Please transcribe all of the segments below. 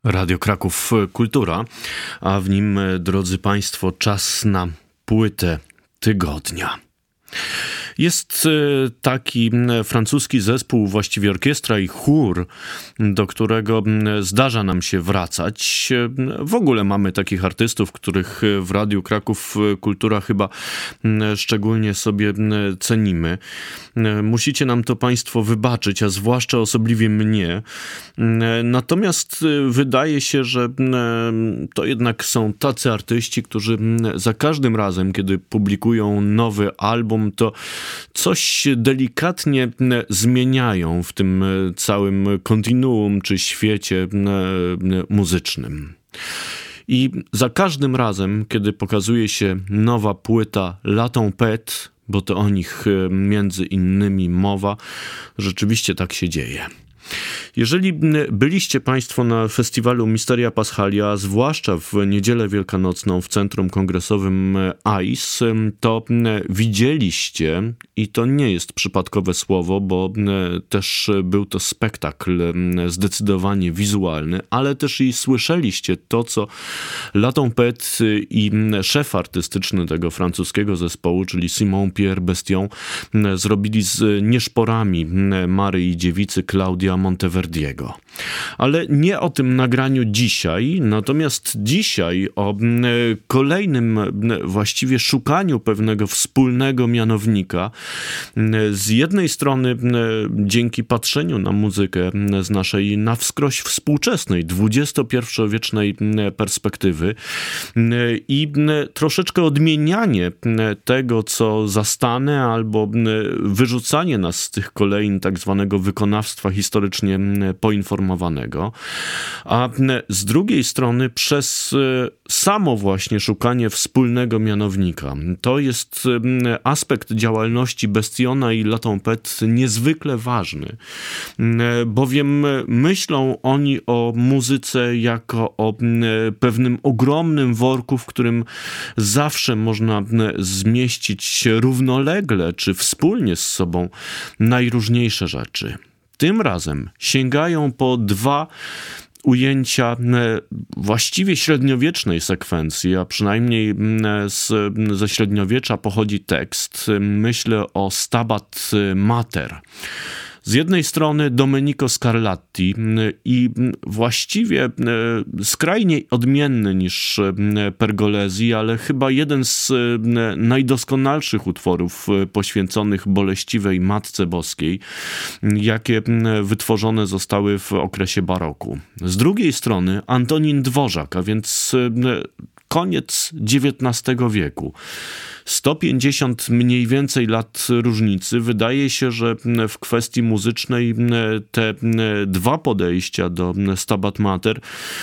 Radio Kraków Kultura, a w nim, drodzy Państwo, czas na płytę tygodnia. Jest taki francuski zespół, właściwie orkiestra i chór, do którego zdarza nam się wracać. W ogóle mamy takich artystów, których w Radiu Kraków Kultura chyba szczególnie sobie cenimy. Musicie nam to Państwo wybaczyć, a zwłaszcza osobliwie mnie. Natomiast wydaje się, że to jednak są tacy artyści, którzy za każdym razem, kiedy publikują nowy album, to coś delikatnie zmieniają w tym całym kontinuum czy świecie muzycznym. I za każdym razem, kiedy pokazuje się nowa płyta La Tempête, bo to o nich między innymi mowa, rzeczywiście tak się dzieje. Jeżeli byliście Państwo na festiwalu Misteria Paschalia, a zwłaszcza w niedzielę wielkanocną w Centrum Kongresowym ICE, to widzieliście, i to nie jest przypadkowe słowo, bo też był to spektakl zdecydowanie wizualny, ale też i słyszeliście to, co La Tempête i szef artystyczny tego francuskiego zespołu, czyli Simon-Pierre Bestion, zrobili z nieszporami Maryi Dziewicy Claudia Monteverdiego. Ale nie o tym nagraniu dzisiaj, natomiast dzisiaj o kolejnym właściwie szukaniu pewnego wspólnego mianownika. Z jednej strony dzięki patrzeniu na muzykę z naszej na wskroś współczesnej, XXI-wiecznej perspektywy i troszeczkę odmienianie tego, co zastane, albo wyrzucanie nas z tych kolejn tak zwanego wykonawstwa historycznie poinformowanego, a z drugiej strony przez samo właśnie szukanie wspólnego mianownika. To jest aspekt działalności Bestiona i La Tempête niezwykle ważny, bowiem myślą oni o muzyce jako o pewnym ogromnym worku, w którym zawsze można zmieścić równolegle czy wspólnie z sobą najróżniejsze rzeczy. Tym razem sięgają po dwa ujęcia właściwie średniowiecznej sekwencji, a przynajmniej ze średniowiecza pochodzi tekst. Myślę o Stabat Mater. Z jednej strony Domenico Scarlatti i właściwie skrajnie odmienny niż Pergolesi, ale chyba jeden z najdoskonalszych utworów poświęconych boleściwej Matce Boskiej, jakie wytworzone zostały w okresie baroku. Z drugiej strony Antonin Dvořák, a więc koniec XIX wieku. 150 mniej więcej lat różnicy. Wydaje się, że w kwestii muzycznej te dwa podejścia do Stabat Mater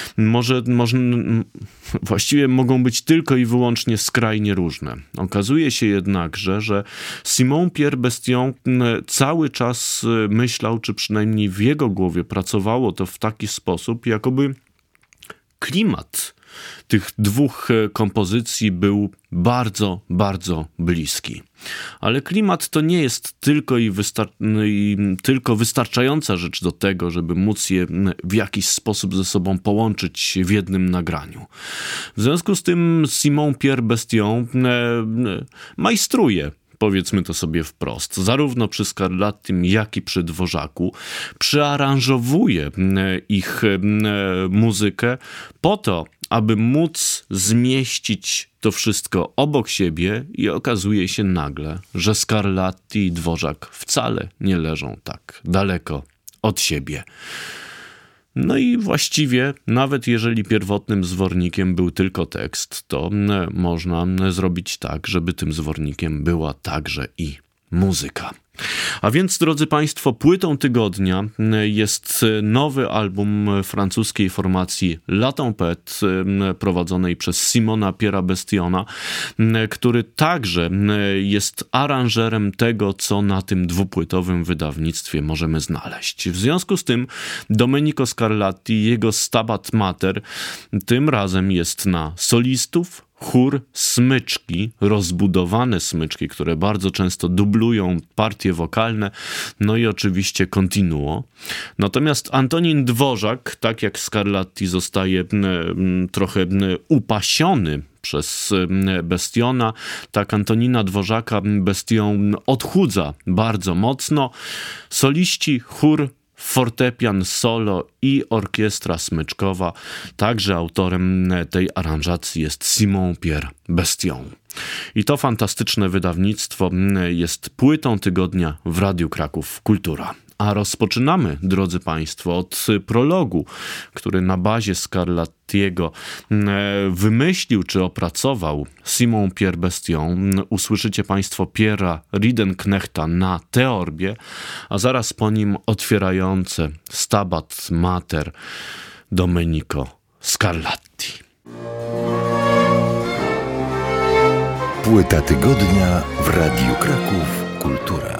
właściwie mogą być tylko i wyłącznie skrajnie różne. Okazuje się jednakże, że Simon-Pierre Bestion cały czas myślał, czy przynajmniej w jego głowie pracowało to w taki sposób, jakoby klimat tych dwóch kompozycji był bardzo, bardzo bliski. Ale klimat to nie jest tylko wystarczająca rzecz do tego, żeby móc je w jakiś sposób ze sobą połączyć w jednym nagraniu. W związku z tym Simon-Pierre Bestion majstruje, powiedzmy to sobie wprost, zarówno przy Scarlattim, jak i przy Dvorzaku, przyaranżowuje ich muzykę po to, aby móc zmieścić to wszystko obok siebie i okazuje się nagle, że Scarlatti i Dvořák wcale nie leżą tak daleko od siebie. No i właściwie, nawet jeżeli pierwotnym zwornikiem był tylko tekst, to można zrobić tak, żeby tym zwornikiem była także i muzyka. A więc, drodzy Państwo, płytą tygodnia jest nowy album francuskiej formacji La Tempête, prowadzonej przez Simona Pierre'a Bestiona, który także jest aranżerem tego, co na tym dwupłytowym wydawnictwie możemy znaleźć. W związku z tym Domenico Scarlatti, jego Stabat Mater, tym razem jest na solistów, chór smyczki, rozbudowane smyczki, które bardzo często dublują partie wokalne, no i oczywiście continuo. Natomiast Antonin Dworzak, tak jak Scarlatti, zostaje trochę upasiony przez Bestiona. Tak Antonina Dworzaka Bestion odchudza bardzo mocno. Soliści, chór, fortepian solo i orkiestra smyczkowa. Także autorem tej aranżacji jest Simon-Pierre Bestion. I to fantastyczne wydawnictwo jest płytą tygodnia w Radiu Kraków Kultura. A rozpoczynamy, drodzy Państwo, od prologu, który na bazie Scarlattiego wymyślił czy opracował Simon-Pierre Bestion. Usłyszycie Państwo Pierre'a Riedenknechta na teorbie, a zaraz po nim otwierające Stabat Mater Domenico Scarlatti. Płyta tygodnia w Radiu Kraków Kultura.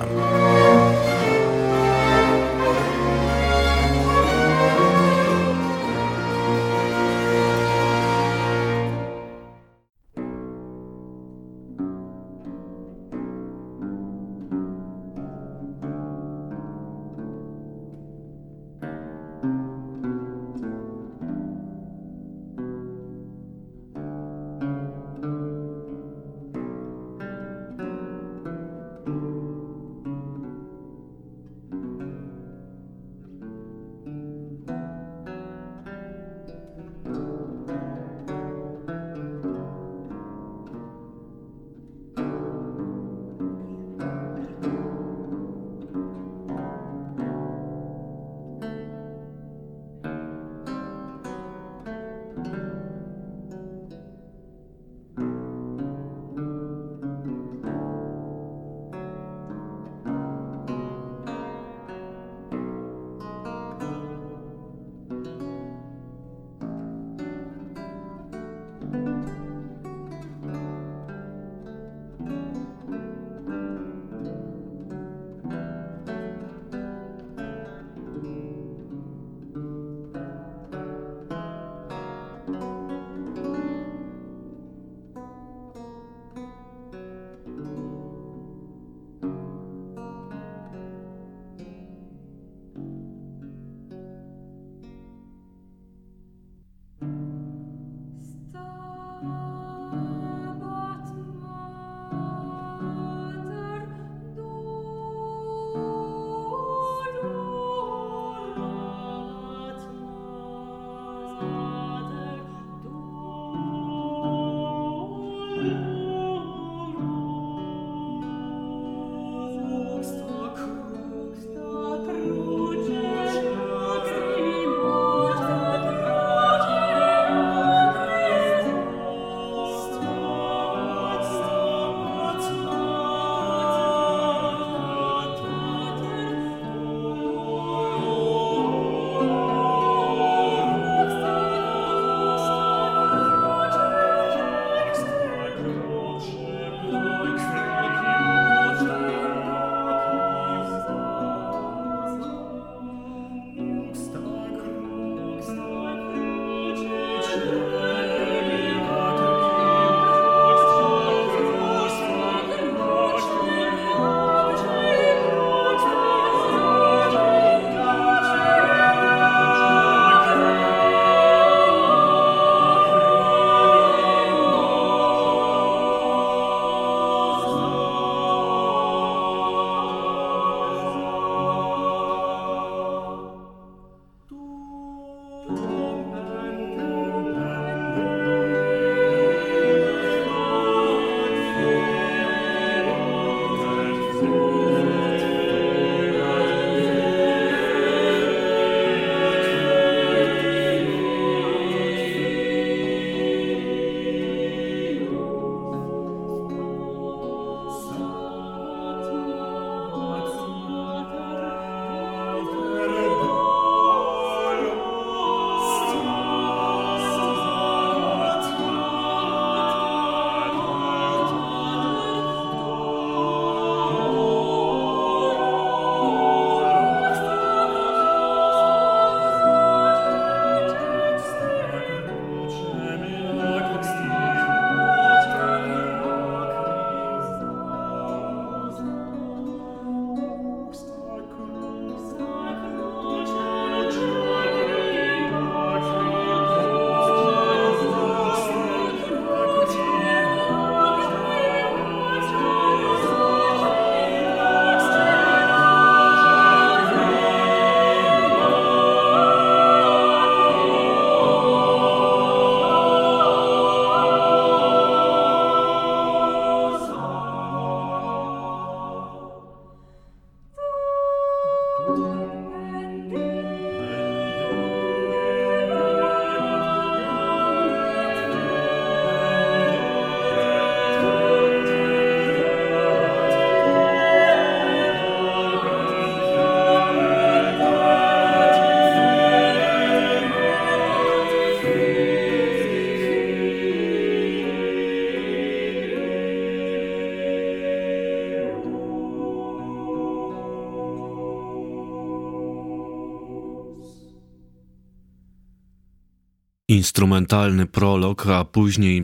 instrumentalny prolog, a później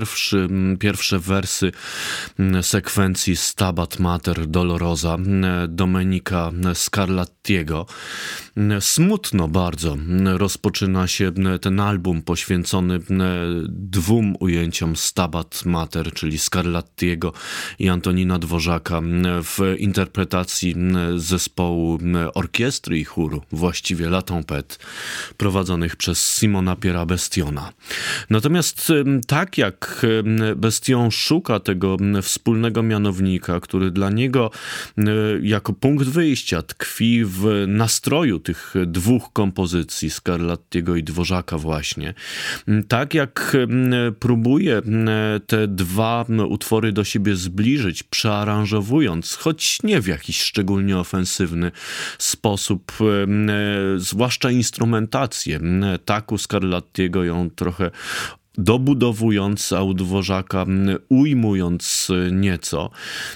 pierwsze wersy sekwencji Stabat Mater Dolorosa Domenica Scarlattiego. Smutno bardzo rozpoczyna się ten album poświęcony dwóm ujęciom Stabat Mater, czyli Scarlattiego i Antonina Dworzaka w interpretacji zespołu orkiestry i chóru, właściwie La Tempête, prowadzonych przez Simona Piera Bestiona. Natomiast tak jak Bestion szuka tego wspólnego mianownika, który dla niego jako punkt wyjścia tkwi w nastroju tych dwóch kompozycji, Scarlattiego i Dworzaka właśnie, tak jak próbuje te dwa utwory do siebie zbliżyć, przearanżowując, choć nie w jakiś szczególnie ofensywny sposób, zwłaszcza instrumentację, tak u Scarlattiego ją trochę dobudowując, a u Dworzaka ujmując nieco.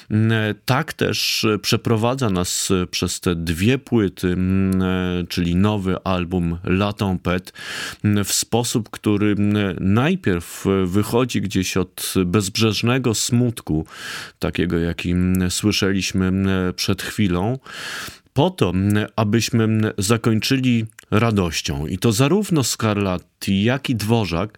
Tak też przeprowadza nas przez te dwie płyty, czyli nowy album La Tempête, w sposób, który najpierw wychodzi gdzieś od bezbrzeżnego smutku, takiego jaki słyszeliśmy przed chwilą, po to, abyśmy zakończyli radością. I to zarówno Scarlatti, jak i Dworzak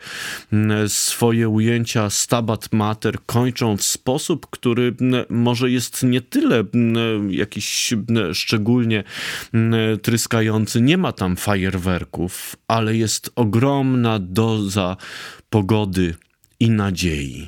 swoje ujęcia Stabat Mater kończą w sposób, który może jest nie tyle jakiś szczególnie tryskający, nie ma tam fajerwerków, ale jest ogromna doza pogody i nadziei.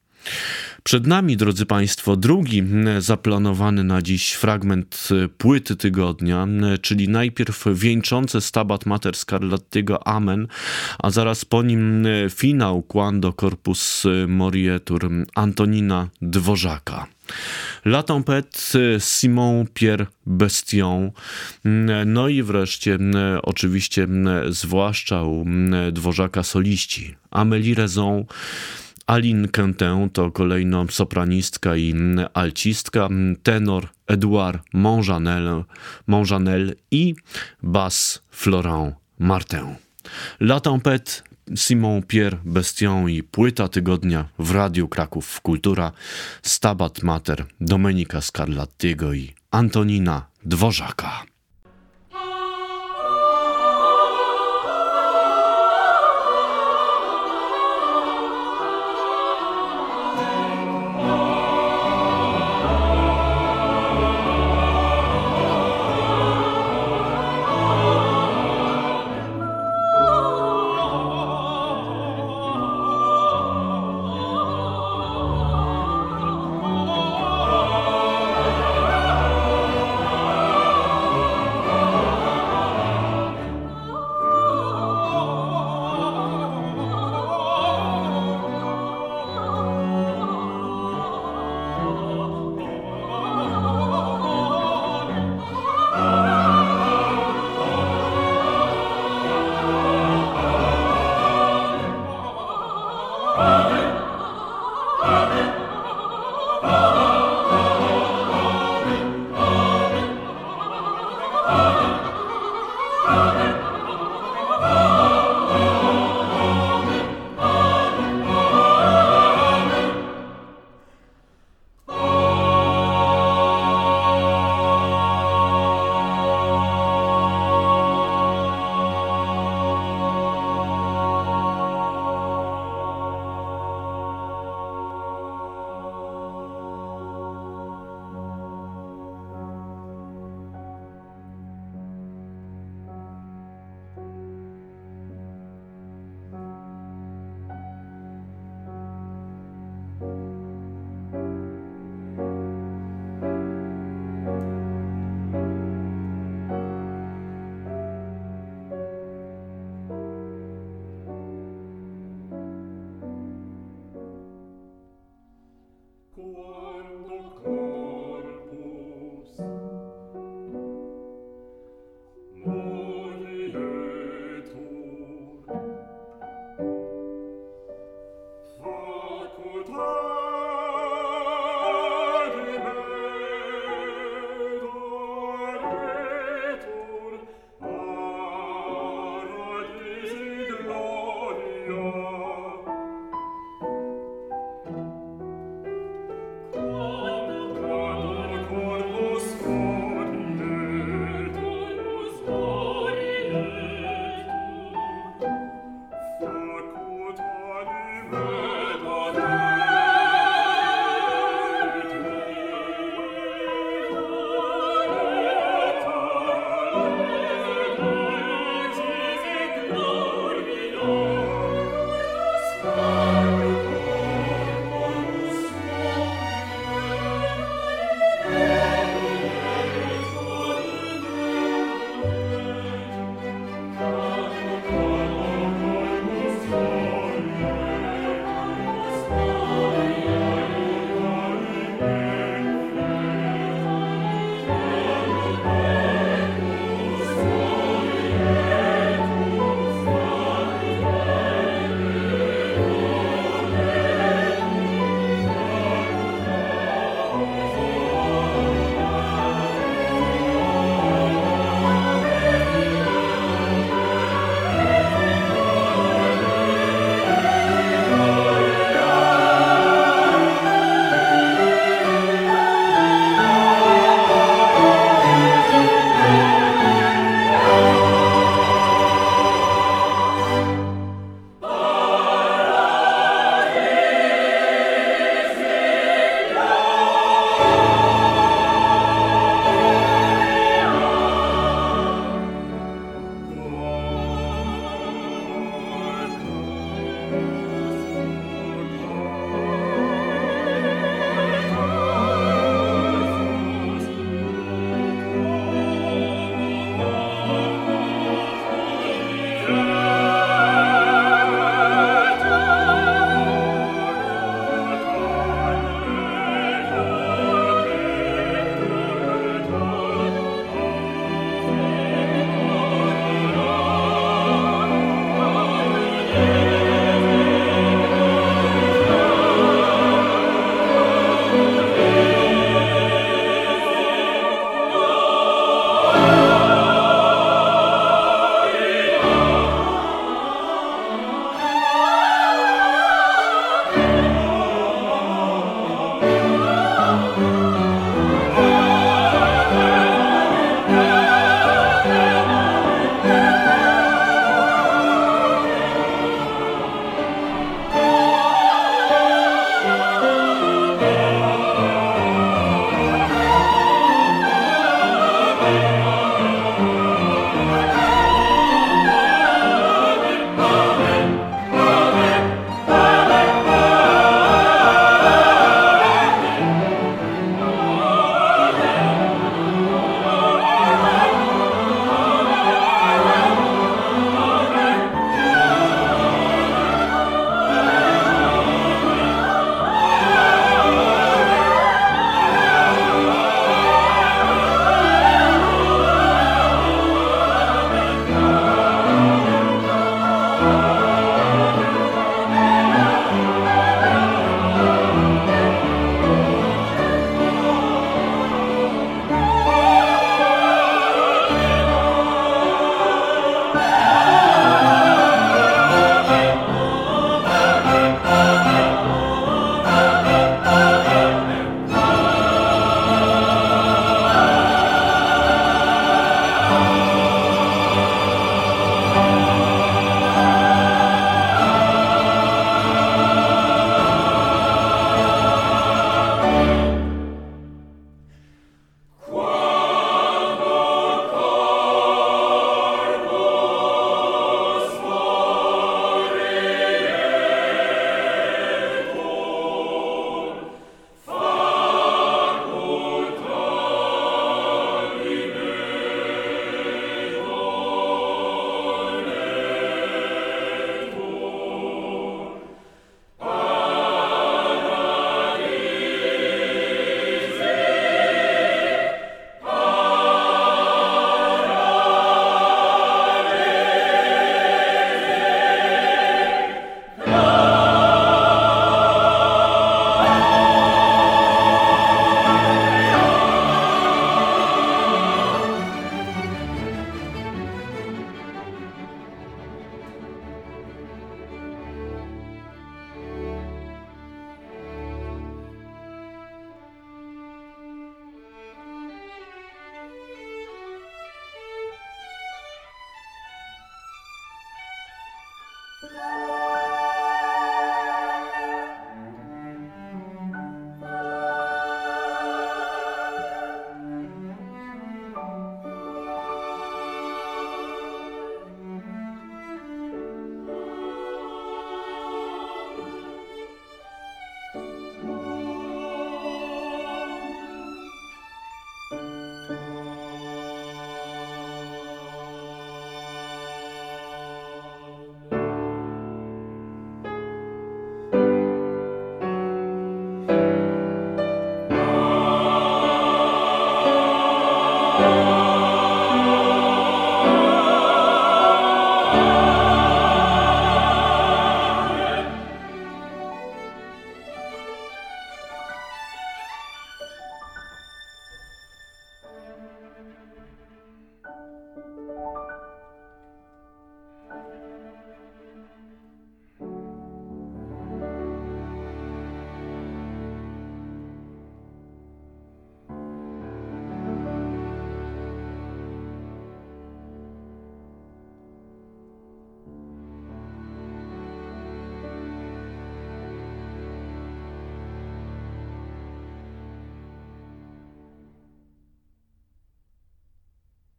Przed nami, drodzy Państwo, drugi zaplanowany na dziś fragment płyty tygodnia, czyli najpierw wieńczące Stabat Mater Scarlattiego Amen, a zaraz po nim finał Quando Corpus Morietur Antonina Dworzaka. La Tempête, Simon Pierre Bestion, no i wreszcie oczywiście zwłaszcza u Dworzaka soliści Amélie Raison, Aline Quentin to kolejno sopranistka i alcistka, tenor Edouard Monjanel i bas Florent Martin. La Tempête, Simon Pierre Bestion i płyta tygodnia w Radiu Kraków Kultura, Stabat Mater Domenica Scarlattiego i Antonina Dworzaka.